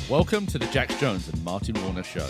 Welcome to the Jax Jones and Martin Warner Show.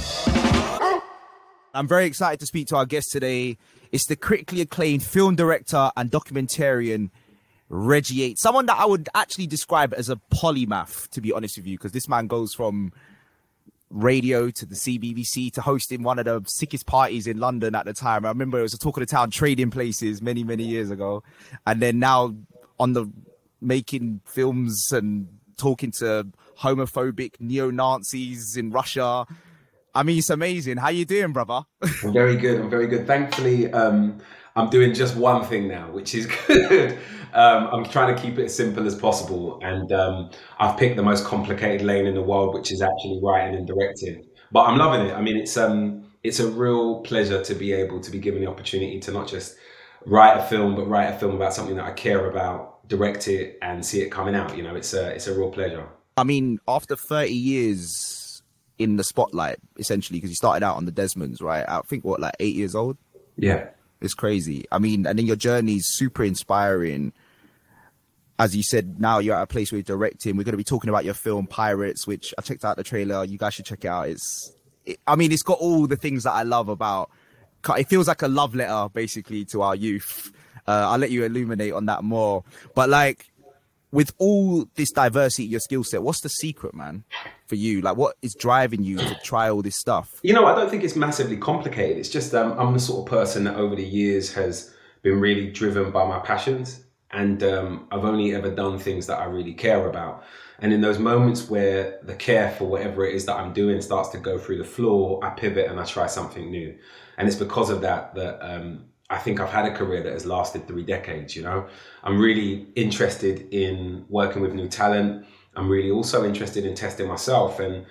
I'm very excited to speak to our guest today. It's the critically acclaimed film director and documentarian, Reggie Yates. Someone that I would actually describe as a polymath, to be honest with you, because this man goes from radio to the CBBC to hosting one of the sickest parties in London at the time. I remember it was a Talk of the Town trading places many, many years ago. And then now on the making films and talking to homophobic neo-Nazis in Russia. I mean, it's amazing. How you doing, brother? I'm very good. Thankfully, I'm doing just one thing now, which is good. I'm trying to keep it as simple as possible. And I've picked the most complicated lane in the world, which is actually writing and directing. But I'm loving it. I mean, it's a real pleasure to be able to be given the opportunity to not just write a film, but write a film about something that I care about, direct it and see it coming out. You know, it's a real pleasure. I mean, after 30 years in the spotlight, essentially, because you started out on the Desmonds, right? I think, like 8 years old? Yeah. It's crazy. I mean, and then your journey is super inspiring. As you said, now you're at a place where you're directing. We're going to be talking about your film Pirates, which I checked out the trailer. You guys should check it out. It's got all the things that I love about. It feels like a love letter, basically, to our youth. I'll let you illuminate on that more. But like, with all this diversity in your skill set, what's the secret, man, for you? Like, what is driving you to try all this stuff? You know, I don't think it's massively complicated. It's just I'm the sort of person that over the years has been really driven by my passions. And I've only ever done things that I really care about. And in those moments where the care for whatever it is that I'm doing starts to go through the floor, I pivot and I try something new. And it's because of that I think I've had a career that has lasted 3 decades, you know. I'm really interested in working with new talent. I'm really also interested in testing myself. And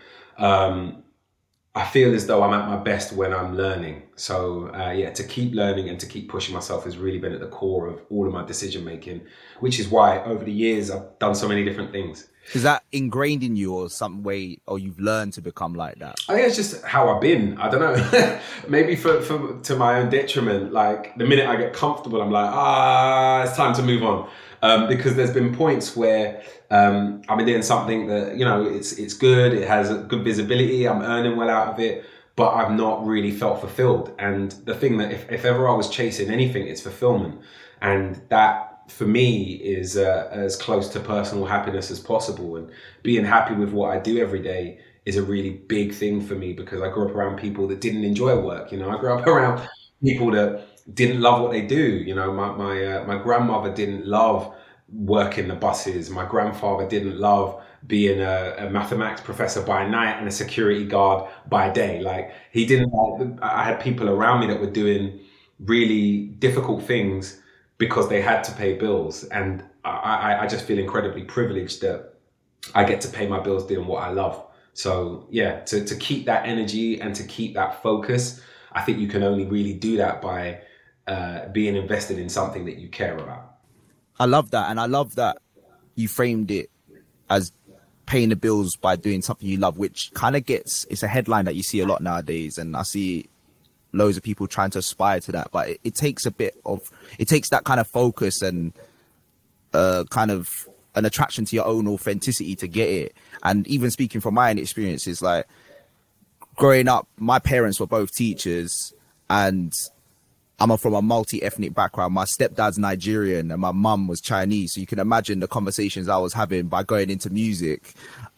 I feel as though I'm at my best when I'm learning. So to keep learning and to keep pushing myself has really been at the core of all of my decision making, which is why over the years I've done so many different things. Is that ingrained in you or some way, or you've learned to become like that? I think it's just how I've been. I don't know. Maybe to my own detriment. Like the minute I get comfortable, I'm like, it's time to move on. Because there's been points where I've been doing something that, you know, it's good. It has a good visibility. I'm earning well out of it, but I've not really felt fulfilled. And the thing that if ever I was chasing anything, it's fulfillment. And that, for me, is as close to personal happiness as possible. And being happy with what I do every day is a really big thing for me, because I grew up around people that didn't enjoy work. You know, I grew up around people that didn't love what they do. You know, my grandmother didn't love working the buses. My grandfather didn't love being a mathematics professor by night and a security guard by day. Like, he didn't. I had people around me that were doing really difficult things because they had to pay bills. And I just feel incredibly privileged that I get to pay my bills doing what I love. So yeah, to keep that energy and to keep that focus, I think you can only really do that by being invested in something that you care about. I love that. And I love that you framed it as paying the bills by doing something you love, which kind of it's a headline that you see a lot nowadays. And I see loads of people trying to aspire to that, but it takes that kind of focus and kind of an attraction to your own authenticity to get it. And even speaking from my own experiences, like growing up, my parents were both teachers and I'm from a multi-ethnic background. My stepdad's Nigerian and my mum was Chinese. So you can imagine the conversations I was having by going into music.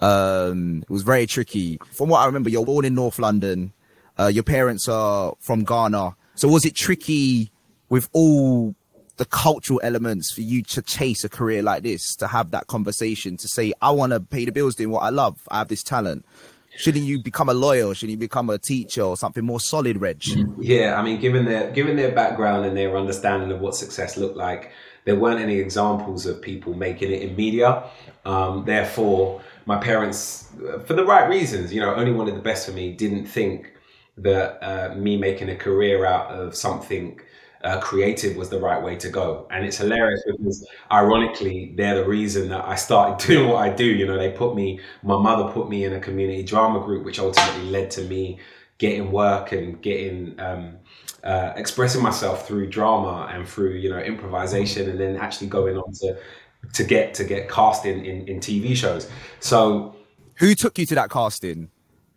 It was very tricky. From what I remember, you're born in North London. Your parents are from Ghana. So was it tricky with all the cultural elements for you to chase a career like this, to have that conversation, to say, I want to pay the bills doing what I love. I have this talent. Shouldn't you become a lawyer? Shouldn't you become a teacher or something more solid, Reg? Yeah, I mean, given their background and their understanding of what success looked like, there weren't any examples of people making it in media. Therefore, my parents, for the right reasons, you know, only wanted the best for me, didn't think that me making a career out of something creative was the right way to go. And it's hilarious because ironically, they're the reason that I started doing what I do. You know, my mother put me in a community drama group, which ultimately led to me getting work and getting expressing myself through drama and through, you know, improvisation, and then actually going on to get cast in TV shows. So Who took you to that casting?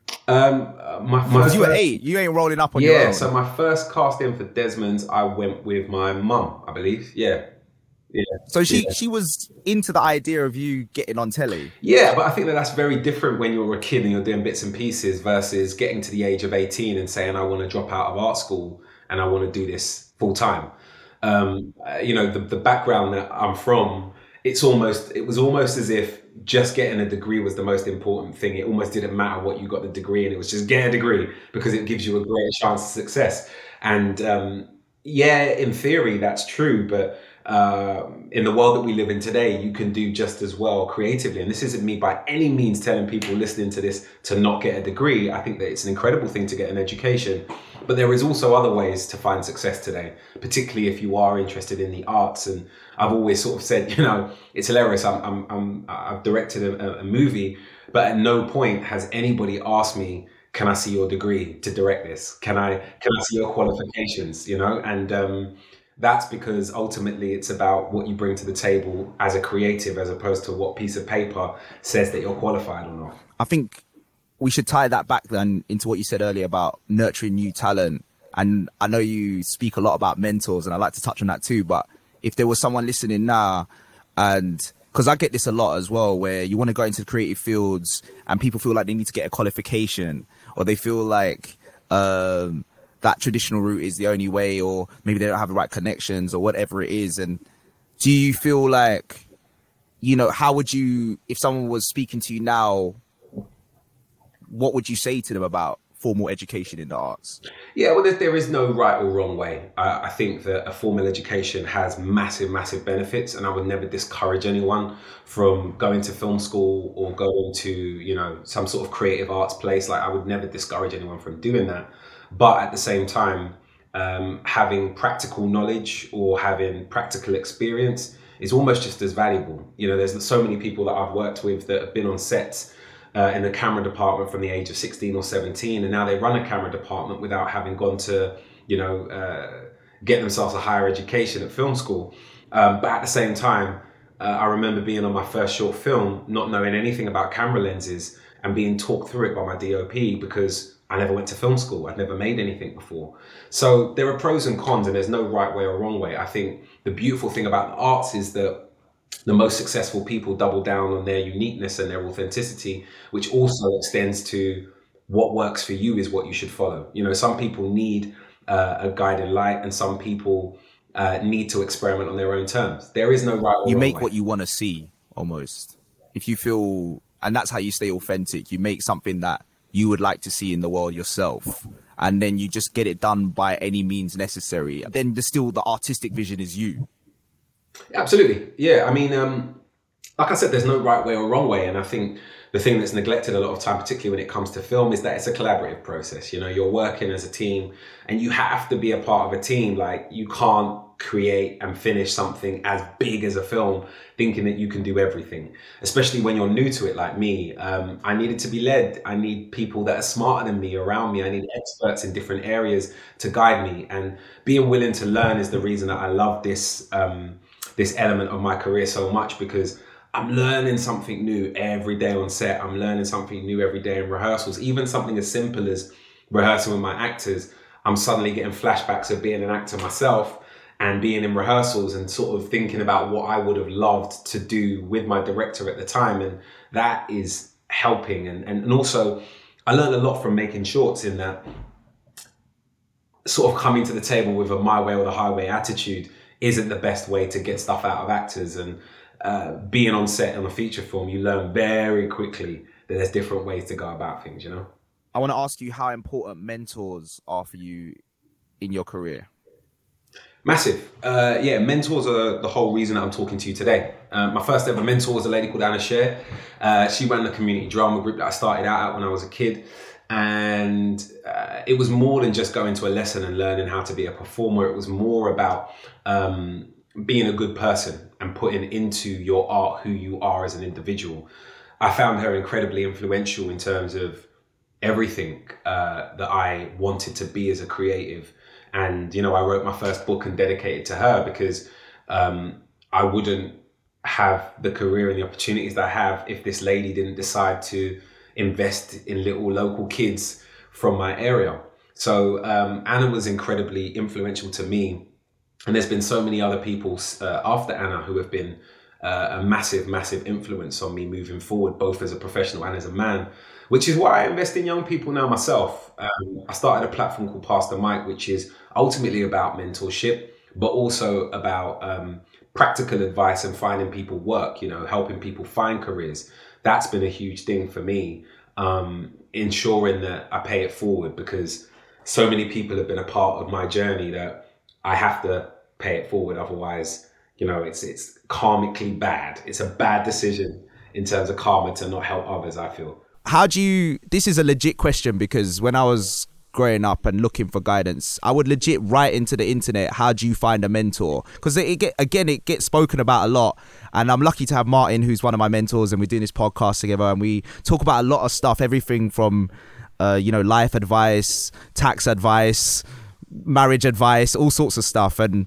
My Because you were 8. You ain't rolling up on your own. Yeah, so my first casting for Desmond's, I went with my mum, I believe. Yeah. Yeah. So she was into the idea of you getting on telly. Yeah, but I think that's very different when you're a kid and you're doing bits and pieces versus getting to the age of 18 and saying, I want to drop out of art school and I want to do this full time. The background that I'm from, it was almost as if just getting a degree was the most important thing. It almost didn't matter what you got the degree in. It was just get a degree because it gives you a greater chance of success. And in theory, that's true. But in the world that we live in today, you can do just as well creatively. And this isn't me by any means telling people listening to this to not get a degree. I think that it's an incredible thing to get an education. But there is also other ways to find success today, particularly if you are interested in the arts. And I've always sort of said, it's hilarious. I've directed a movie, but at no point has anybody asked me, can I see your degree to direct this? Can I see your qualifications? And that's because ultimately it's about what you bring to the table as a creative, as opposed to what piece of paper says that you're qualified or not. I think we should tie that back then into what you said earlier about nurturing new talent. And I know you speak a lot about mentors, and I'd like to touch on that too. But if there was someone listening now, and because I get this a lot as well, where you want to go into creative fields and people feel like they need to get a qualification, or they feel like that traditional route is the only way, or maybe they don't have the right connections or whatever it is. And do you feel like, how would you, if someone was speaking to you now, what would you say to them about formal education in the arts? Yeah, well, there is no right or wrong way. I think that a formal education has massive, massive benefits, and I would never discourage anyone from going to film school or going to, some sort of creative arts place. Like, I would never discourage anyone from doing that. But at the same time, having practical knowledge or having practical experience is almost just as valuable. There's so many people that I've worked with that have been on sets in the camera department from the age of 16 or 17, and now they run a camera department without having gone to, get themselves a higher education at film school. But at the same time, I remember being on my first short film, not knowing anything about camera lenses and being talked through it by my DOP because I never went to film school. I'd never made anything before. So there are pros and cons, and there's no right way or wrong way. I think the beautiful thing about the arts is that the most successful people double down on their uniqueness and their authenticity, which also extends to what works for you is what you should follow. Some people need a guiding light, and some people need to experiment on their own terms. There is no right or wrong way. You make what you want to see, almost. If you feel, and that's how you stay authentic. You make something that you would like to see in the world yourself, and then you just get it done by any means necessary. Then the artistic vision is you. Absolutely. Yeah. I mean, like I said, there's no right way or wrong way. And I think the thing that's neglected a lot of time, particularly when it comes to film, is that it's a collaborative process. You're working as a team, and you have to be a part of a team. Like, you can't create and finish something as big as a film thinking that you can do everything, especially when you're new to it like me. I needed to be led. I need people that are smarter than me around me. I need experts in different areas to guide me, and being willing to learn is the reason that I love this element of my career so much, because I'm learning something new every day on set. I'm learning something new every day in rehearsals. Even something as simple as rehearsing with my actors, I'm suddenly getting flashbacks of being an actor myself and being in rehearsals and sort of thinking about what I would have loved to do with my director at the time. And that is helping. And also, I learned a lot from making shorts, in that sort of coming to the table with a my way or the highway attitude isn't the best way to get stuff out of actors. And being on set on a feature film, you learn very quickly that there's different ways to go about things, I want to ask you how important mentors are for you in your career. Massive. Mentors are the whole reason that I'm talking to you today. My first ever mentor was a lady called Anna Sher. She ran the community drama group that I started out at when I was a kid. And it was more than just going to a lesson and learning how to be a performer. It was more about being a good person and putting into your art who you are as an individual. I found her incredibly influential in terms of everything that I wanted to be as a creative. And, I wrote my first book and dedicated to her because I wouldn't have the career and the opportunities that I have if this lady didn't decide to invest in little local kids from my area. So Anna was incredibly influential to me. And there's been so many other people after Anna who have been a massive, massive influence on me moving forward, both as a professional and as a man, which is why I invest in young people now myself. I started a platform called Pass the Mic, which is ultimately about mentorship, but also about practical advice and finding people work, helping people find careers. That's been a huge thing for me, ensuring that I pay it forward, because so many people have been a part of my journey that I have to pay it forward. Otherwise, it's karmically bad. It's a bad decision in terms of karma to not help others, I feel. This is a legit question, because when I was growing up and looking for guidance, I would legit write into the internet, how do you find a mentor? Because it gets spoken about a lot, and I'm lucky to have Martin, who's one of my mentors, and we're doing this podcast together, and we talk about a lot of stuff, everything from life advice, tax advice, marriage advice, all sorts of stuff. And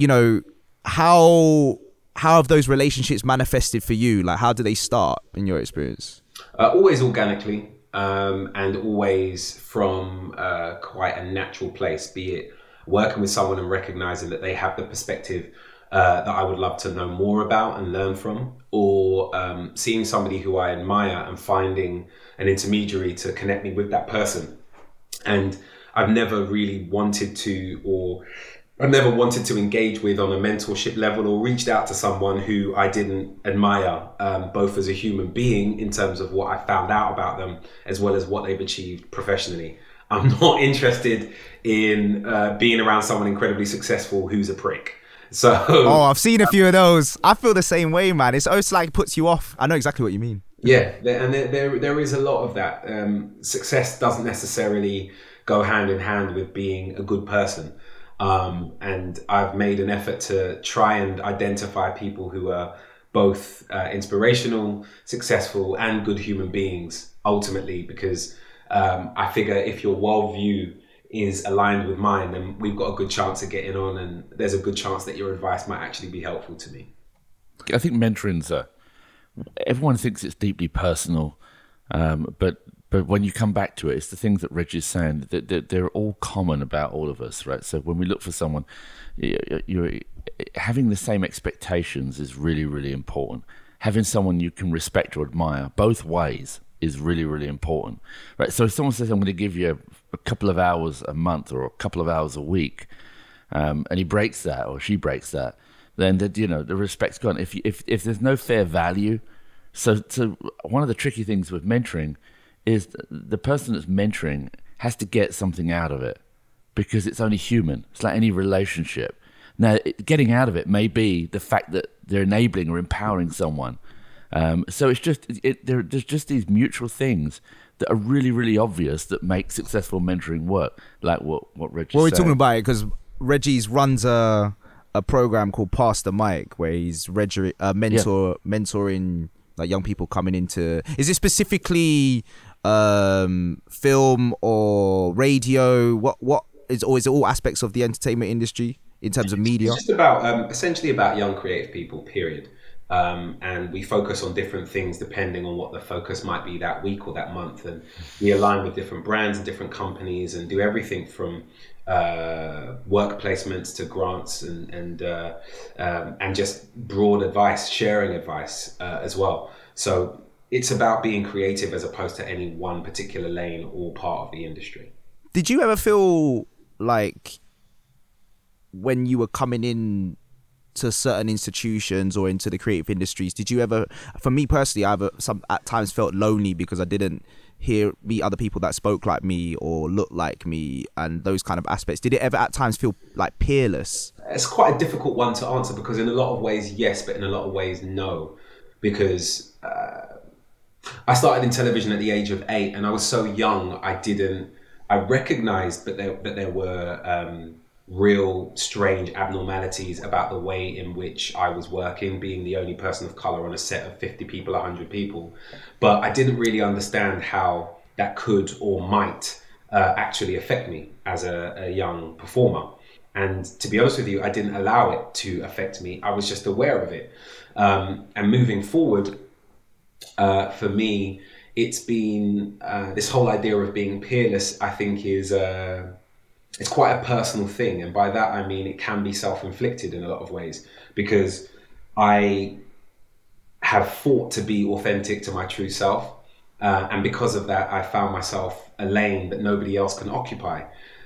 how have those relationships manifested for you? Like, how do they start in your experience? Always organically. And always from quite a natural place, be it working with someone and recognizing that they have the perspective that I would love to know more about and learn from, or seeing somebody who I admire and finding an intermediary to connect me with that person. And I've never really wanted to engage with on a mentorship level, or reached out to someone who I didn't admire, both as a human being in terms of what I found out about them, as well as what they've achieved professionally. I'm not interested in being around someone incredibly successful who's a prick. So, I've seen a few of those. I feel the same way, man. It's always like puts you off. I know exactly what you mean. Yeah, and there is a lot of that. Success doesn't necessarily go hand in hand with being a good person. And I've made an effort to try and identify people who are both inspirational, successful, and good human beings, ultimately, because I figure if your worldview is aligned with mine, then we've got a good chance of getting on, and there's a good chance that your advice might actually be helpful to me. I think mentoring's everyone thinks it's deeply personal, but when you come back to it, it's the things that Reg is saying, that they're all common about all of us, right? So when we look for someone, you're having the same expectations is really, really important. Having someone you can respect or admire both ways is really, really important, right? So if someone says, I'm going to give you a couple of hours a month or a couple of hours a week, and he breaks that or she breaks that, then the respect's gone. If there's no fair value, so one of the tricky things with mentoring is the person that's mentoring has to get something out of it, because it's only human. It's like any relationship. Now, getting out of it may be the fact that they're enabling or empowering someone. So it's just there's just these mutual things that are really, really obvious that make successful mentoring work, like what Reggie's Well, we're saying. talking about it because Reggie's runs a program called Pass the Mic, where he's mentoring like young people coming into. Is it specifically film or radio? What is, or is it all aspects of the entertainment industry in terms of media? It's just about essentially about young creative people, period. And we focus on different things depending on what the focus might be that week or that month, and we align with different brands and different companies and do everything from work placements to grants and just broad advice, sharing advice as well. So it's about being creative as opposed to any one particular lane or part of the industry. Did you ever feel like when you were coming in to certain institutions or into the creative industries, did you ever, for me personally, at times felt lonely because I didn't meet other people that spoke like me or looked like me and those kind of aspects? Did it ever at times feel like peerless? It's quite a difficult one to answer, because in a lot of ways, yes, but in a lot of ways, no. Because I started in television at the age of 8, and I was so young, I recognized that there were real strange abnormalities about the way in which I was working, being the only person of color on a set of 50 people, 100 people. But I didn't really understand how that could or might actually affect me as a young performer. And to be honest with you, I didn't allow it to affect me. I was just aware of it. And moving forward, for me, it's been this whole idea of being peerless, I think is it's quite a personal thing. And by that, I mean, it can be self-inflicted in a lot of ways, because I have fought to be authentic to my true self. And because of that, I found myself a lane that nobody else can occupy,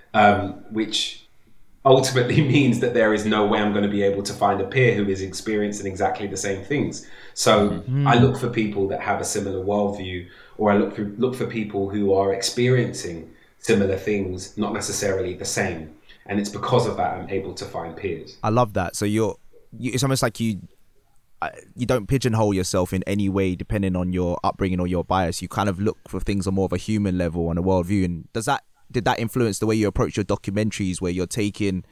which ultimately means that there is no way I'm going to be able to find a peer who is experiencing exactly the same things. So I look for people that have a similar worldview, or I look for people who are experiencing similar things, not necessarily the same. And it's because of that I'm able to find peers. I love that. So it's almost like you don't pigeonhole yourself in any way depending on your upbringing or your bias. You kind of look for things on more of a human level, on a worldview. And did that influence the way you approach your documentaries, where you're taking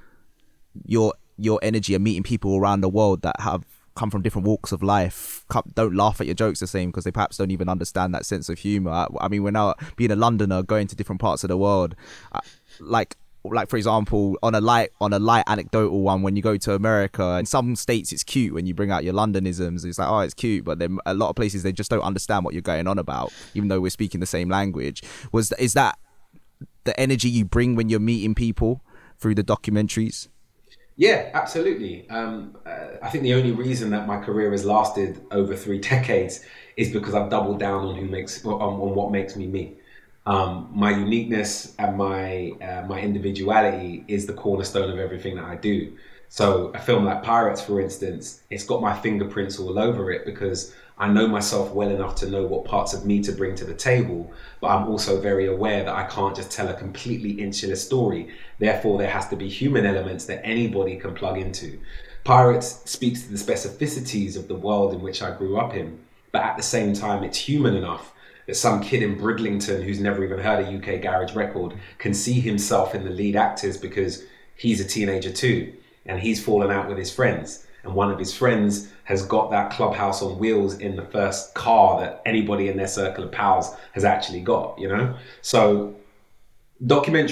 your energy and meeting people around the world that have come from different walks of life, don't laugh at your jokes the same because they perhaps don't even understand that sense of humor? I mean, we're now being a Londoner, going to different parts of the world, like for example, on a light anecdotal one, when you go to America, in some states it's cute when you bring out your Londonisms. It's like, oh, it's cute, but then a lot of places they just don't understand what you're going on about, even though we're speaking the same language. Is that the energy you bring when you're meeting people through the documentaries? Yeah, absolutely. I think the only reason that my career has lasted over 3 decades is because I've doubled down on what makes me me. My uniqueness and my individuality is the cornerstone of everything that I do. So a film like Pirates, for instance, it's got my fingerprints all over it because I know myself well enough to know what parts of me to bring to the table, but I'm also very aware that I can't just tell a completely insular story. Therefore, there has to be human elements that anybody can plug into. Pirates speaks to the specificities of the world in which I grew up in, but at the same time, it's human enough that some kid in Bridlington who's never even heard a UK garage record can see himself in the lead actors because he's a teenager too, and he's fallen out with his friends. And one of his friends has got that Clubhouse on wheels in the first car that anybody in their circle of pals has actually got, you know? So making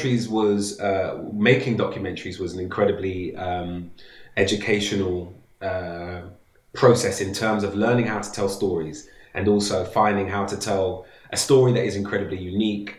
documentaries was an incredibly educational process in terms of learning how to tell stories, and also finding how to tell a story that is incredibly unique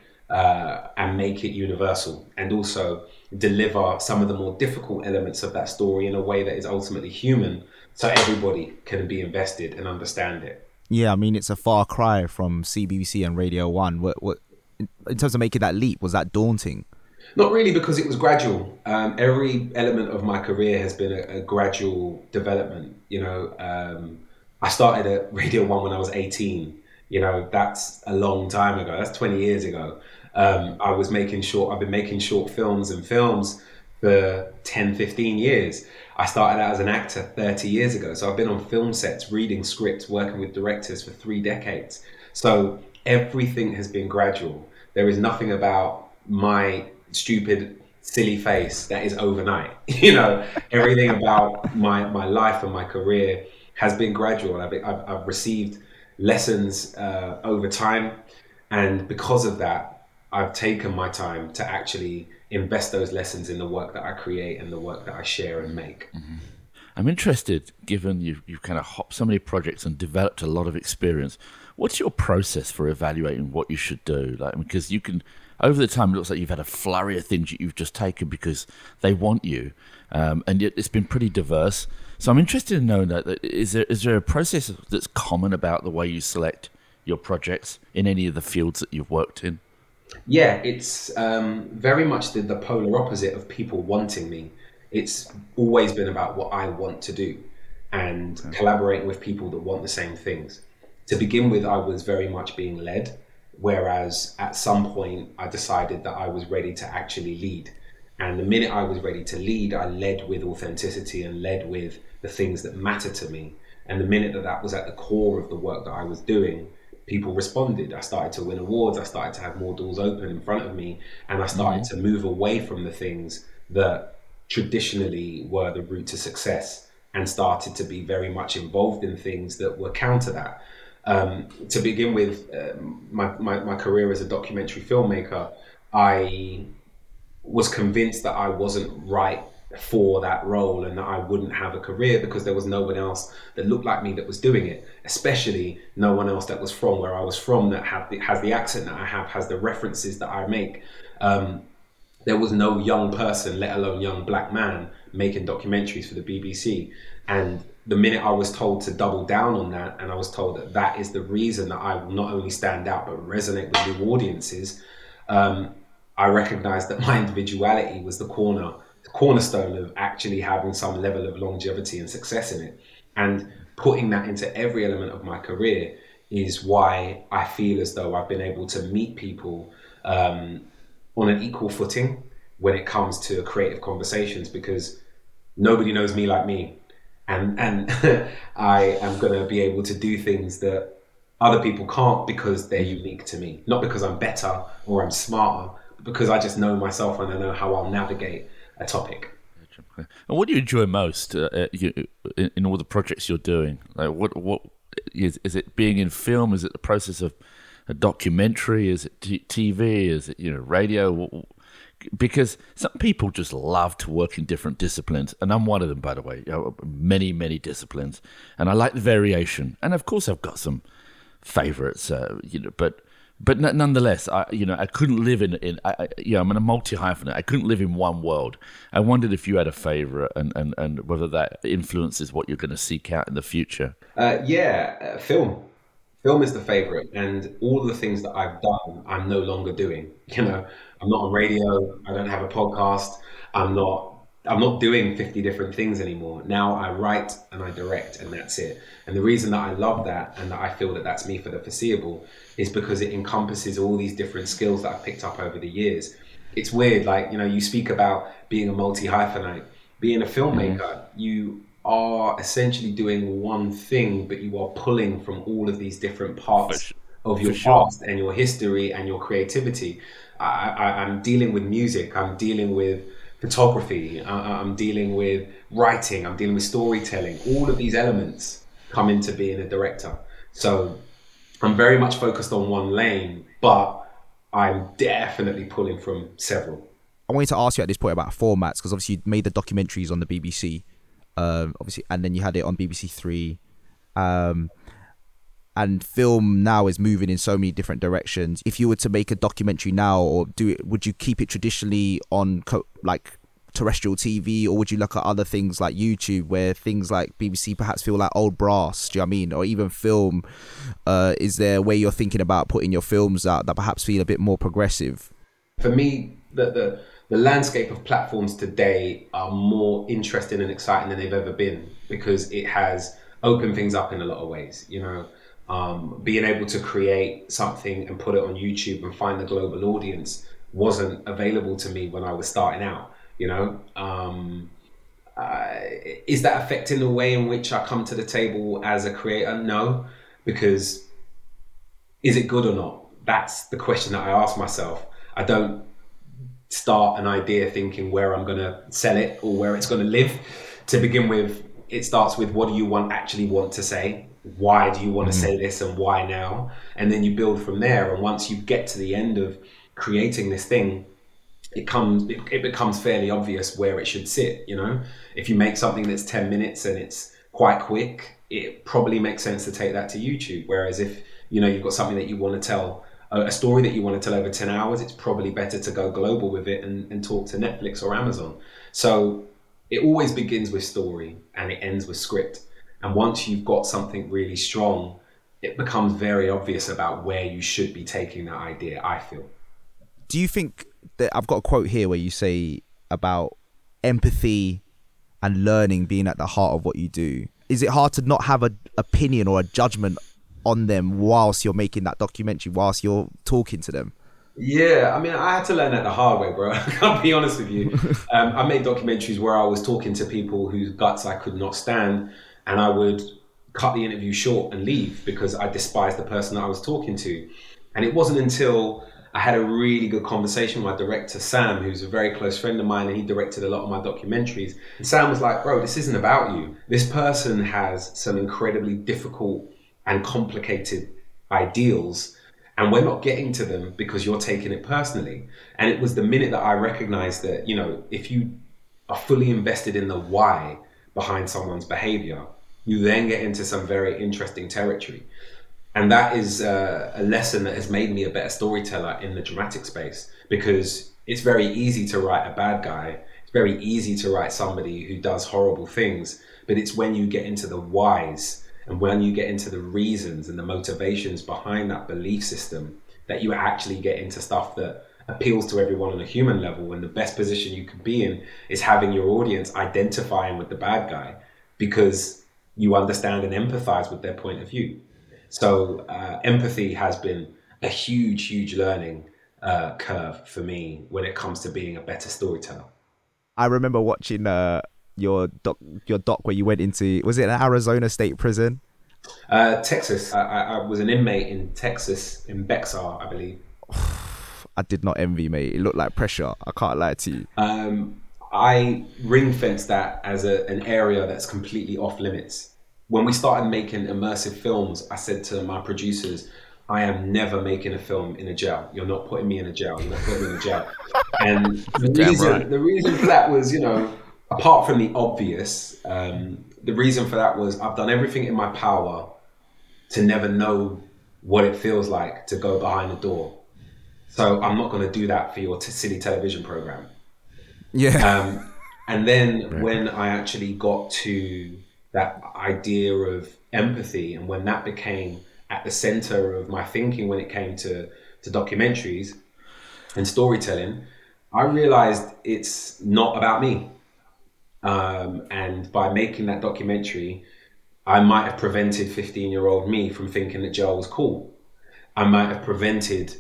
and make it universal, and also deliver some of the more difficult elements of that story in a way that is ultimately human, so everybody can be invested and understand it. Yeah, I mean, it's a far cry from CBBC and Radio 1. What in terms of making that leap, was that daunting? Not really, because it was gradual. Every element of my career has been a gradual development. You know, I started at Radio 1 when I was 18. You know, that's a long time ago. That's 20 years ago. I've been making short films and films for 10, 15 years. I started out as an actor 30 years ago. So I've been on film sets, reading scripts, working with directors for 3 decades. So everything has been gradual. There is nothing about my stupid, silly face that is overnight. You know, everything about my life and my career has been gradual. I've received lessons over time. And because of that, I've taken my time to actually invest those lessons in the work that I create and the work that I share and make. Mm-hmm. I'm interested, given you've kind of hopped so many projects and developed a lot of experience, what's your process for evaluating what you should do? Like, because you can, over the time, it looks like you've had a flurry of things that you've just taken because they want you, and yet it's been pretty diverse. So I'm interested in knowing that is there a process that's common about the way you select your projects in any of the fields that you've worked in? Yeah, it's very much the polar opposite of people wanting me. It's always been about what I want to do and collaborating with people that want the same things. To begin with, I was very much being led, whereas at some point I decided that I was ready to actually lead. And the minute I was ready to lead, I led with authenticity and led with the things that matter to me. And the minute that was at the core of the work that I was doing, people responded. I started to win awards. I started to have more doors open in front of me. And I started to move away from the things that traditionally were the route to success and started to be very much involved in things that were counter that. To begin with, my career as a documentary filmmaker, I was convinced that I wasn't right for that role and that I wouldn't have a career because there was no one else that looked like me that was doing it, especially no one else that was from where I was from, that has the accent that I have, has the references that I make. There was no young person, let alone young black man, making documentaries for the BBC. And the minute I was told to double down on that, and I was told that that is the reason that I will not only stand out but resonate with new audiences, I recognized that my individuality was the cornerstone of actually having some level of longevity and success in it. And putting that into every element of my career is why I feel as though I've been able to meet people on an equal footing when it comes to creative conversations, because nobody knows me like me. And I am going to be able to do things that other people can't because they're unique to me. Not because I'm better or I'm smarter, but because I just know myself and I know how I'll navigate a topic. And what do you enjoy most in all the projects you're doing? Like what is it? Being in film? Is it the process of a documentary? Is it TV? Is it radio? Because some people just love to work in different disciplines, and I'm one of them, by the way. Many disciplines, and I like the variation. And of course, I've got some favorites, but nonetheless, I couldn't live in I'm in a multi-hyphenate. I couldn't live in one world. I wondered if you had a favorite and whether that influences what you're going to seek out in the future. Film. Film is the favorite, and all the things that I've done, I'm no longer doing. I'm not on radio. I don't have a podcast. I'm not doing 50 different things anymore. Now I write and I direct, and that's it. And the reason that I love that and that I feel that that's me for the foreseeable is because it encompasses all these different skills that I've picked up over the years. It's weird, you speak about being a multi-hyphenate. Being a filmmaker, you are essentially doing one thing, but you are pulling from all of these different parts of your past and your history and your creativity. I'm dealing with music, I'm dealing with photography, I'm dealing with writing, I'm dealing with storytelling. All of these elements come into being a director. So I'm very much focused on one lane, but I'm definitely pulling from several. I wanted to ask you at this point about formats, because obviously you made the documentaries on the BBC, obviously, and then you had it on BBC Three, and film now is moving in so many different directions. If you were to make a documentary now or do it, would you keep it traditionally on terrestrial TV, or would you look at other things like YouTube, where things like BBC perhaps feel like old brass? Do you know what I mean? Or even film, is there a way you're thinking about putting your films out that perhaps feel a bit more progressive? For me, the landscape of platforms today are more interesting and exciting than they've ever been, because it has opened things up in a lot of ways. Being able to create something and put it on YouTube and find a global audience wasn't available to me when I was starting out. Is that affecting the way in which I come to the table as a creator? No, because is it good or not? That's the question that I ask myself. I don't start an idea thinking where I'm going to sell it or where it's going to live. To begin with, it starts with, what do you actually want to say? Why do you want to say this, and why now? And then you build from there. And once you get to the end of creating this thing, it becomes fairly obvious where it should sit. If you make something that's 10 minutes and it's quite quick, it probably makes sense to take that to YouTube. Whereas if you've got something that you want to tell, a story that you want to tell over 10 hours, it's probably better to go global with it and talk to Netflix or Amazon. So it always begins with story and it ends with script. And once you've got something really strong, it becomes very obvious about where you should be taking that idea, I feel. Do you think that, I've got a quote here where you say about empathy and learning being at the heart of what you do. Is it hard to not have an opinion or a judgment on them whilst you're making that documentary, whilst you're talking to them? Yeah, I had to learn that the hard way, bro. I'll be honest with you. I made documentaries where I was talking to people whose guts I could not stand, and I would cut the interview short and leave because I despised the person that I was talking to. And it wasn't until I had a really good conversation with my director, Sam, who's a very close friend of mine, and he directed a lot of my documentaries. And Sam was like, bro, this isn't about you. This person has some incredibly difficult and complicated ideals, And we're not getting to them because you're taking it personally. And it was the minute that I recognized that, you know, if you are fully invested in the why behind someone's behavior, you then get into some very interesting territory. And that is a lesson that has made me a better storyteller in the dramatic space, because it's very easy to write a bad guy. It's very easy to write somebody who does horrible things, but it's when you get into the whys and when you get into the reasons and the motivations behind that belief system that you actually get into stuff that appeals to everyone on a human level. And the best position you could be in is having your audience identifying with the bad guy because you understand and empathize with their point of view. So empathy has been a huge learning curve for me when it comes to being a better storyteller. I remember watching your doc where you went into, was it an Arizona State prison? Texas. I was an inmate in Texas, in Bexar, I believe. I did not envy, mate. It looked like pressure. I can't lie to you. I ring fenced that as an area that's completely off limits. When we started making immersive films, I said to my producers, I am never making a film in a jail. You're not putting me in a jail. You're not putting me in a jail. And the reason for that was, you know, apart from the obvious, the reason for that was I've done everything in my power to never know what it feels like to go behind the door. So I'm not going to do that for your silly television program. Yeah. And then when I actually got to that idea of empathy, and when that became at the center of my thinking when it came to documentaries and storytelling, I realized it's not about me. And by making that documentary, I might have prevented 15-year-old me from thinking that jail was cool. I might have prevented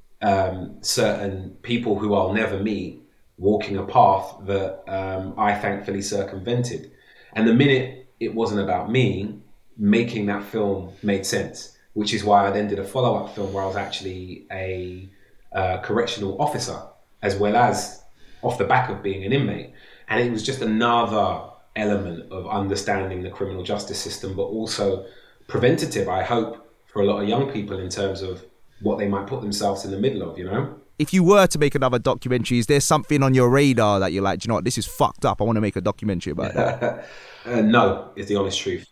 certain people who I'll never meet walking a path that I thankfully circumvented. And the minute it wasn't about me, making that film made sense, which is why I then did a follow-up film where I was actually a correctional officer, as well as off the back of being an inmate. And it was just another element of understanding the criminal justice system, but also preventative, I hope, for a lot of young people in terms of what they might put themselves in the middle of, you know? If you were to make another documentary, is there something on your radar that you're like, do you know what, this is fucked up, I want to make a documentary about that? No, is the honest truth.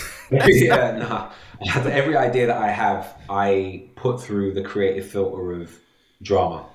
Yeah, nah. Every idea that I have, I put through the creative filter of drama.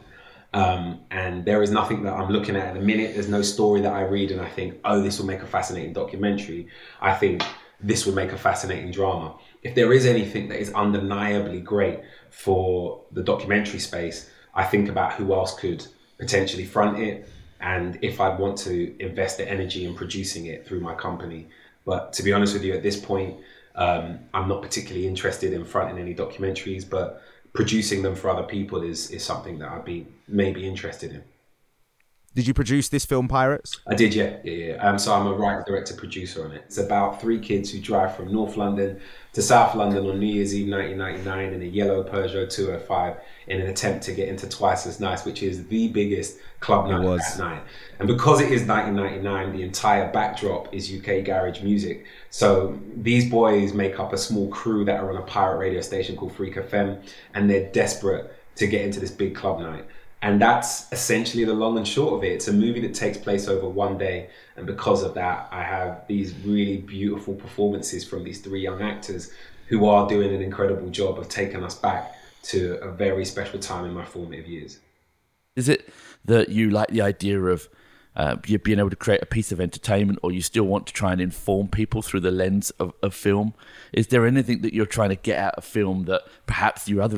And there is nothing that I'm looking at the minute. There's no story that I read and I think, oh, this will make a fascinating documentary. I think this will make a fascinating drama. If there is anything that is undeniably great for the documentary space, I think about who else could potentially front it, and if I'd want to invest the energy in producing it through my company. But to be honest with you, at this point, I'm not particularly interested in fronting any documentaries, but producing them for other people is something that I'd be maybe interested in. Did you produce this film, Pirates? I did, yeah. So I'm a writer, director, producer on it. It's about 3 kids who drive from North London to South London on New Year's Eve 1999 in a yellow Peugeot 205 in an attempt to get into Twice as Nice, which is the biggest club night that night. And because it is 1999, the entire backdrop is UK garage music. So these boys make up a small crew that are on a pirate radio station called Freak FM, and they're desperate to get into this big club night. And that's essentially the long and short of it. It's a movie that takes place over one day. And because of that, I have these really beautiful performances from these 3 young actors who are doing an incredible job of taking us back to a very special time in my formative years. Is it that you like the idea of you being able to create a piece of entertainment, or you still want to try and inform people through the lens of film? Is there anything that you're trying to get out of film that perhaps your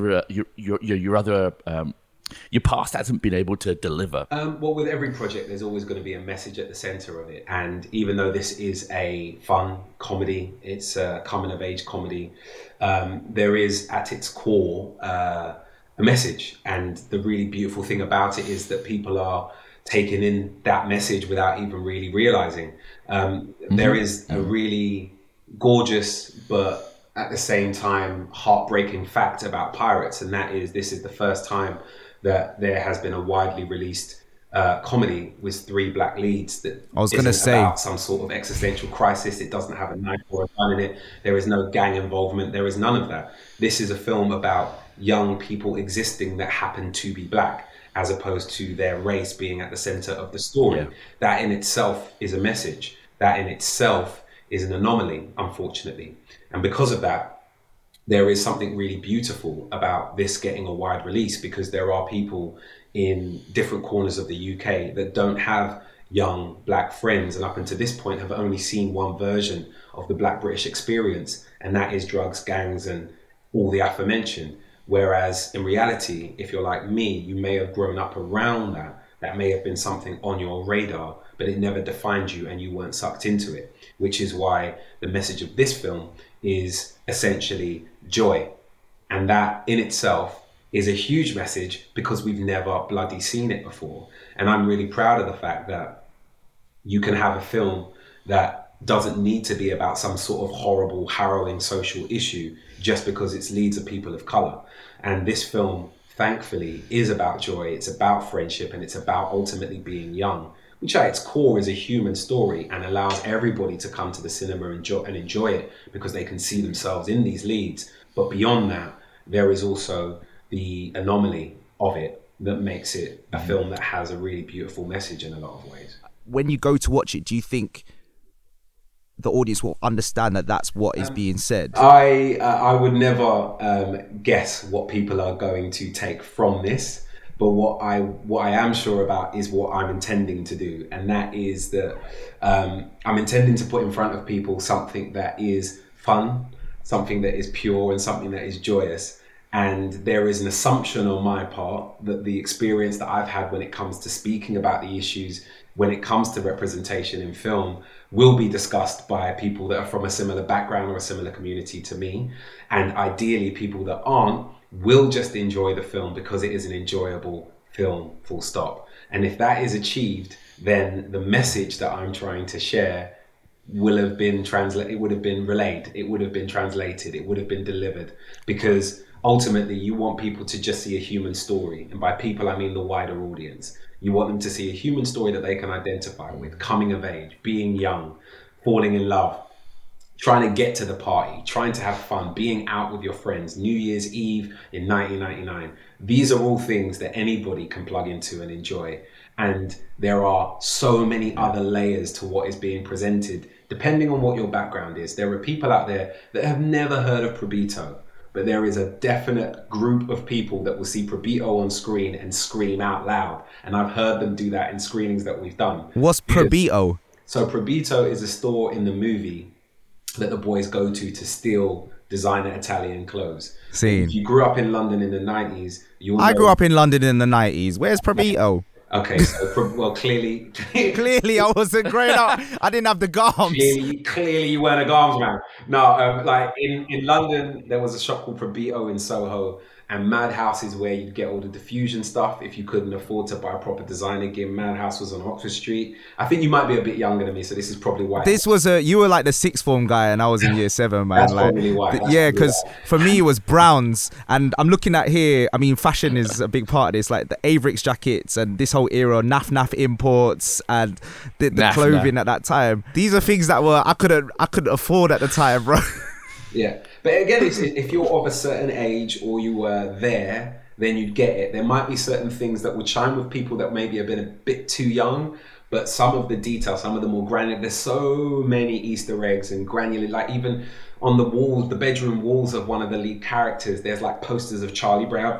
past hasn't been able to deliver? Well, with every project, there's always going to be a message at the center of it. And even though this is a fun comedy, it's a coming-of-age comedy, there is at its core a message. And the really beautiful thing about it is that people are taking in that message without even really realizing. There is a really gorgeous, but at the same time, heartbreaking fact about Pirates. And that is, this is the first time that there has been a widely released comedy with 3 black leads that isn't about some sort of existential crisis. It doesn't have a knife or a gun in it. There is no gang involvement. There is none of that. This is a film about young people existing that happen to be black, as opposed to their race being at the center of the story. Yeah. That in itself is a message. That in itself is an anomaly, unfortunately. And because of that, there is something really beautiful about this getting a wide release, because there are people in different corners of the UK that don't have young black friends, and up until this point have only seen one version of the black British experience, and that is drugs, gangs, and all the aforementioned. Whereas in reality, if you're like me, you may have grown up around that. That may have been something on your radar, but it never defined you and you weren't sucked into it, which is why the message of this film is essentially joy. And that in itself is a huge message, because we've never bloody seen it before. And I'm really proud of the fact that you can have a film that doesn't need to be about some sort of horrible, harrowing social issue just because its leads are people of color. And this film, thankfully, is about joy, it's about friendship, and it's about ultimately being young, which at its core is a human story and allows everybody to come to the cinema and enjoy it because they can see themselves in these leads. But beyond that, there is also the anomaly of it that makes it a film that has a really beautiful message in a lot of ways. When you go to watch it, do you think the audience will understand that that's what is being said? I would never guess what people are going to take from this, but what I am sure about is what I'm intending to do, and that is that I'm intending to put in front of people something that is fun, something that is pure, and something that is joyous. And there is an assumption on my part that the experience that I've had when it comes to speaking about the issues, when it comes to representation in film, will be discussed by people that are from a similar background or a similar community to me. And ideally, people that aren't will just enjoy the film because it is an enjoyable film, full stop. And if that is achieved, then the message that I'm trying to share will have been translated, it would have been relayed, it would have been translated, it would have been delivered. Because ultimately, you want people to just see a human story. And by people, I mean the wider audience. You want them to see a human story that they can identify with, coming of age, being young, falling in love, trying to get to the party, trying to have fun, being out with your friends, New Year's Eve in 1999. These are all things that anybody can plug into and enjoy. And there are so many other layers to what is being presented, depending on what your background is. There are people out there that have never heard of Probito, but there is a definite group of people that will see Probito on screen and scream out loud. And I've heard them do that in screenings that we've done. What's Probito? So Probito is a store in the movie that the boys go to steal designer Italian clothes. Seen. If you grew up in London in the 90s, I grew up in London in the 90s. Where's Probito? Okay, so well, clearly I wasn't growing up. I didn't have the garms. Clearly you weren't a garms man. No, like in London, there was a shop called Probito in Soho, and Madhouse is where you'd get all the diffusion stuff if you couldn't afford to buy a proper designer gear. Madhouse was on Oxford Street. I think you might be a bit younger than me, so this is probably why. You were like the sixth form guy, and I was in year 7, man. That's like, probably why. Because for me it was Browns, and I'm looking at here. I mean, fashion is a big part of this, like the Avrix jackets and this whole era, Naf imports, and the clothing at that time. These are things that I couldn't afford at the time, bro. Yeah, but again, if you're of a certain age or you were there, then you'd get it. There might be certain things that would chime with people that maybe have been a bit too young, but some of the details, some of the more granular, there's so many Easter eggs and granular, like even on the walls, the bedroom walls of one of the lead characters, there's like posters of Charlie Brown.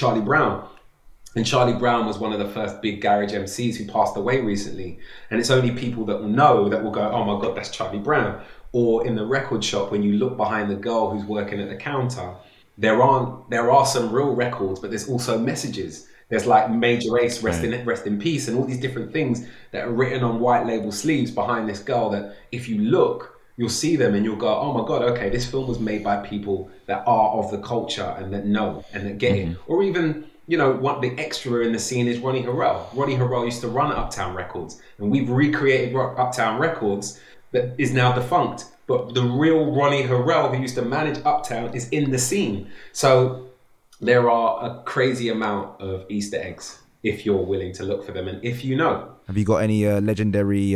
And Charlie Brown was one of the first big garage MCs who passed away recently. And it's only people that will know that will go, oh my God, that's Charlie Brown. Or in the record shop, when you look behind the girl who's working at the counter, there are some real records, but there's also messages. There's like Major Ace, rest in peace, and all these different things that are written on white label sleeves behind this girl that if you look, you'll see them and you'll go, oh my God, okay, this film was made by people that are of the culture and that know and that get it. Or even, what the extra in the scene is Ronnie Harrell. Ronnie Harrell used to run Uptown Records, and we've recreated Uptown Records that is now defunct. But the real Ronnie Harrell, who used to manage Uptown, is in the scene. So there are a crazy amount of Easter eggs if you're willing to look for them and if you know. Have you got any legendary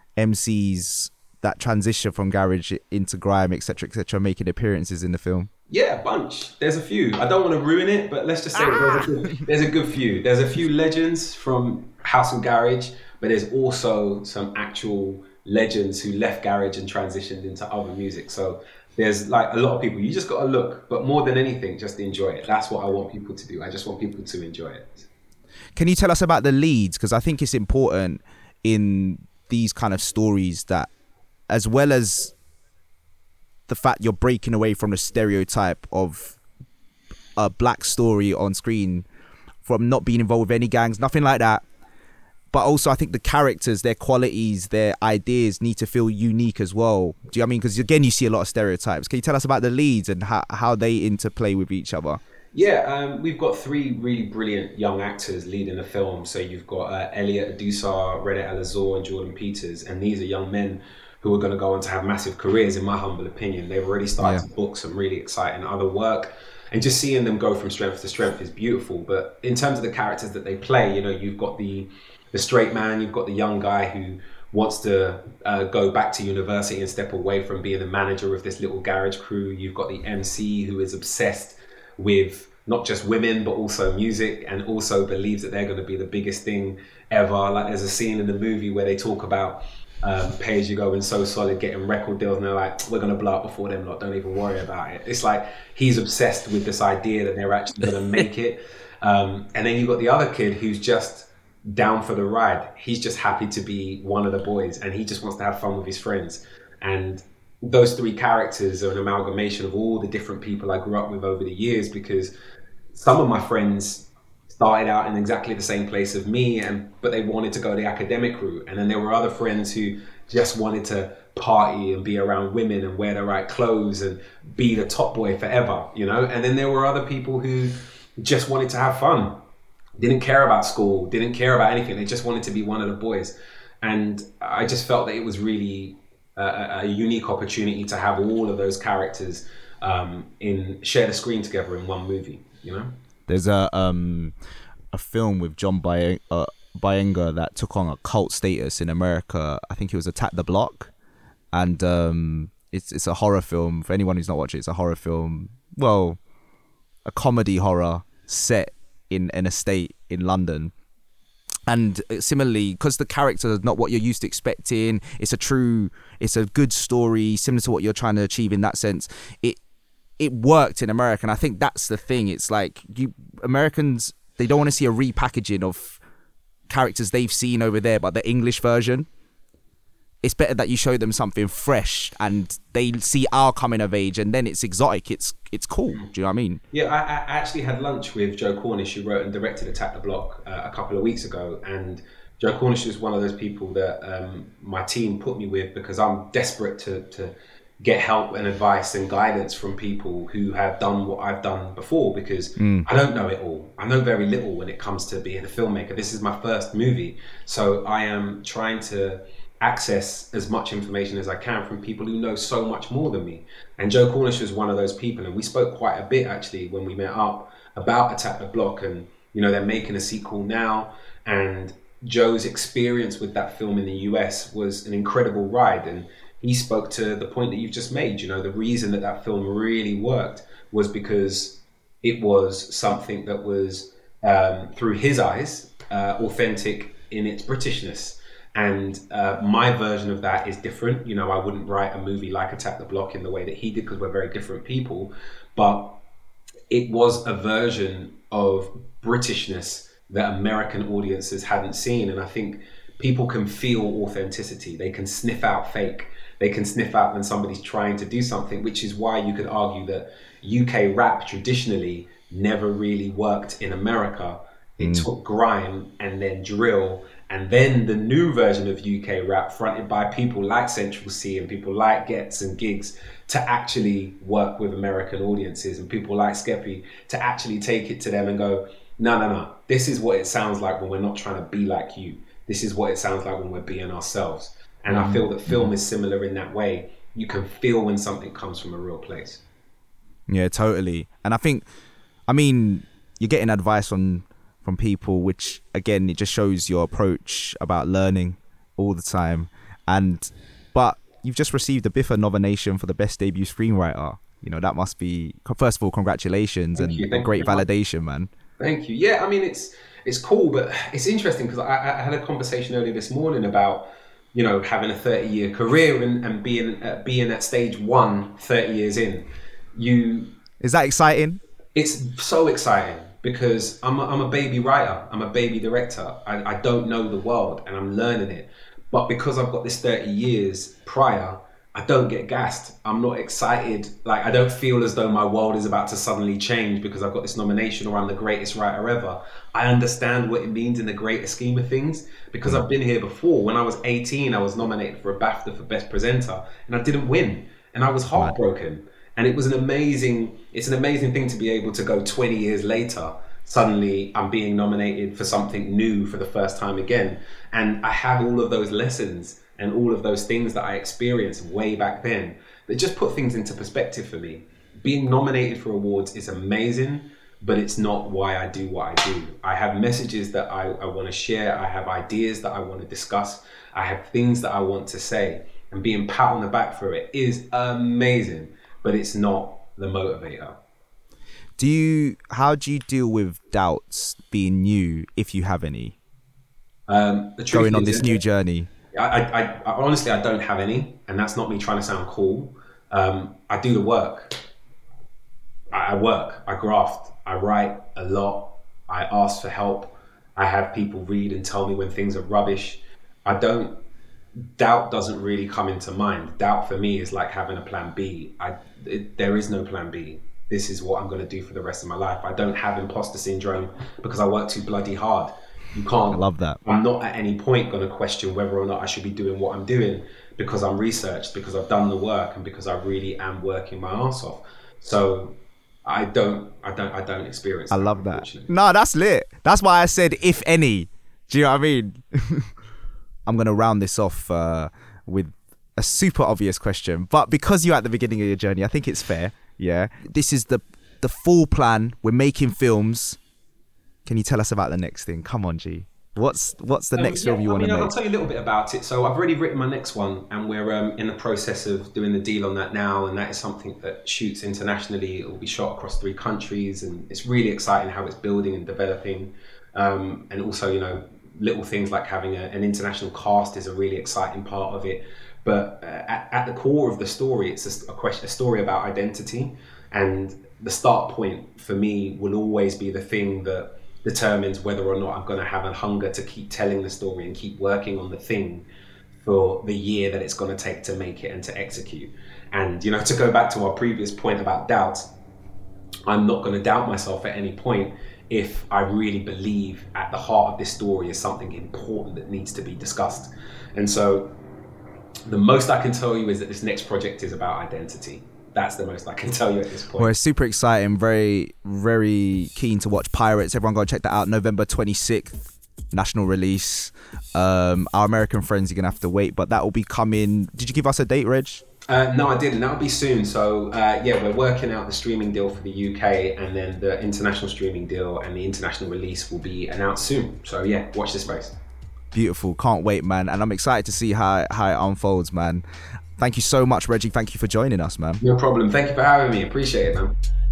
MCs that transition from garage into grime, etc., making appearances in the film? Yeah, a bunch. There's a few. I don't want to ruin it, but let's just say there's a good few. There's a few legends from House and Garage, but there's also some actual legends who left garage and transitioned into other music. So there's like a lot of people. You just got to look, but more than anything, just enjoy it. That's what I want people to do. I just want people to enjoy it. Can you tell us about the leads? Because I think it's important in these kind of stories that, as well as the fact you're breaking away from the stereotype of a black story on screen, from not being involved with any gangs, nothing like that. But also, I think the characters, their qualities, their ideas need to feel unique as well. Do you know what I mean? Because again, you see a lot of stereotypes. Can you tell us about the leads and how they interplay with each other? Yeah, we've got 3 really brilliant young actors leading the film. So you've got Elliot Adusar, René Elazor, and Jordan Peters. And these are young men who are going to go on to have massive careers, in my humble opinion. They've already started to book some really exciting other work. And just seeing them go from strength to strength is beautiful. But in terms of the characters that they play, you know, you've got the straight man, you've got the young guy who wants to go back to university and step away from being the manager of this little garage crew. You've got the MC who is obsessed with not just women, but also music, and also believes that they're going to be the biggest thing ever. Like there's a scene in the movie where they talk about Pay As You Go and So Solid getting record deals, and they're like, we're going to blow up before them lot, don't even worry about it. It's like he's obsessed with this idea that they're actually going to make it. And then you've got the other kid who's just down for the ride. He's just happy to be one of the boys, and he just wants to have fun with his friends. And those 3 characters are an amalgamation of all the different people I grew up with over the years, because some of my friends started out in exactly the same place as me, but they wanted to go the academic route. And then there were other friends who just wanted to party and be around women and wear the right clothes and be the top boy forever, you know? And then there were other people who just wanted to have fun, didn't care about school, didn't care about anything. They just wanted to be one of the boys. And I just felt that it was really a unique opportunity to have all of those characters share the screen together in one movie, you know? There's a film with John Boyega that took on a cult status in America. I think it was Attack the Block, and it's a horror film. For anyone who's not watched it, it's a horror film. Well, a comedy horror set in an estate in London. And similarly, because the character is not what you're used to expecting, it's a good story, similar to what you're trying to achieve in that sense. It worked in America, and I think that's the thing. It's like Americans, they don't want to see a repackaging of characters they've seen over there, but the English version. It's better that you show them something fresh and they see our coming of age, and then it's exotic. It's cool. Do you know what I mean? Yeah, I actually had lunch with Joe Cornish, who wrote and directed Attack the Block a couple of weeks ago. And Joe Cornish is one of those people that my team put me with, because I'm desperate to get help and advice and guidance from people who have done what I've done before, because I don't know it all. I know very little when it comes to being a filmmaker. This is my first movie. So I am trying to access as much information as I can from people who know so much more than me. And Joe Cornish was one of those people. And we spoke quite a bit, actually, when we met up about Attack the Block. And, you know, they're making a sequel now. And Joe's experience with that film in the US was an incredible ride. And he spoke to the point that you've just made. You know, the reason that film really worked was because it was something that was, through his eyes, authentic in its Britishness. And my version of that is different. You know, I wouldn't write a movie like Attack the Block in the way that he did, because we're very different people. But it was a version of Britishness that American audiences hadn't seen. And I think people can feel authenticity. They can sniff out fake. They can sniff out when somebody's trying to do something, which is why you could argue that UK rap traditionally never really worked in America. It took grime and then drill, and then the new version of UK rap, fronted by people like Central C and people like Gets and Gigs, to actually work with American audiences, and people like Skeppy to actually take it to them and go, no, this is what it sounds like when we're not trying to be like you. This is what it sounds like when we're being ourselves. And I feel that film is similar in that way. You can feel when something comes from a real place. Yeah, totally. And I think, I mean, you're getting advice from people, which again, it just shows your approach about learning all the time. But you've just received a BIFA nomination for the best debut screenwriter. You know, that must be, first of all, congratulations and a great validation, man. Thank you. Yeah, I mean, it's cool, but it's interesting because I had a conversation earlier this morning about, you know, having a 30-year career and being at stage 1 30 years in. Is that exciting? It's so exciting because I'm a baby writer. I'm a baby director. I don't know the world and I'm learning it. But because I've got this 30 years prior, I don't get gassed. I'm not excited. Like, I don't feel as though my world is about to suddenly change because I've got this nomination or I'm the greatest writer ever. I understand what it means in the greater scheme of things because I've been here before. When I was 18, I was nominated for a BAFTA for Best Presenter and I didn't win. And I was heartbroken. And it's an amazing thing to be able to go 20 years later. Suddenly I'm being nominated for something new for the first time again. And I have all of those lessons and all of those things that I experienced way back then that just put things into perspective for me. Being nominated for awards is amazing, but it's not why I do what I do. I have messages that I want to share. I have ideas that I want to discuss. I have things that I want to say, and being pat on the back for it is amazing, but it's not the motivator. How do you deal with doubts being new, if you have any? Going on this new journey. I honestly, I don't have any, and that's not me trying to sound cool. I do the work. I work, I graft, I write a lot, I ask for help. I have people read and tell me when things are rubbish. Doubt doesn't really come into mind. Doubt for me is like having a plan B. There is no plan B. This is what I'm going to do for the rest of my life. I don't have imposter syndrome because I work too bloody hard. You can't. I love that. I'm not at any point going to question whether or not I should be doing what I'm doing because I'm researched, because I've done the work, and because I really am working my ass off. So I don't experience that. I love that. No, that's lit. That's why I said, if any. Do you know what I mean? I'm going to round this off with a super obvious question, but because you're at the beginning of your journey, I think it's fair. Yeah. This is the full plan. We're making films. Can you tell us about the next thing? Come on, G. What's the next film you want to make? I'll tell you a little bit about it. So I've already written my next one, and we're in the process of doing the deal on that now. And that is something that shoots internationally. It will be shot across 3 countries, and it's really exciting how it's building and developing. And also, you know, little things like having an international cast is a really exciting part of it. But at the core of the story, it's a story about identity, and the start point for me will always be the thing that determines whether or not I'm going to have a hunger to keep telling the story and keep working on the thing for the year that it's going to take to make it and to execute. And, you know, to go back to our previous point about doubt, I'm not going to doubt myself at any point if I really believe at the heart of this story is something important that needs to be discussed. And so the most I can tell you is that this next project is about identity. That's the most I can tell you at this point. Well, it's super exciting. Very, very keen to watch Pirates. Everyone go check that out. November 26th, national release. Our American friends are going to have to wait, but that will be coming. Did you give us a date, Reg? No, I didn't. That'll be soon. So, we're working out the streaming deal for the UK, and then the international streaming deal and the international release will be announced soon. So, yeah, watch this space. Beautiful. Can't wait, man. And I'm excited to see how it unfolds, man. Thank you so much, Reggie. Thank you for joining us, man. No problem. Thank you for having me. Appreciate it, man.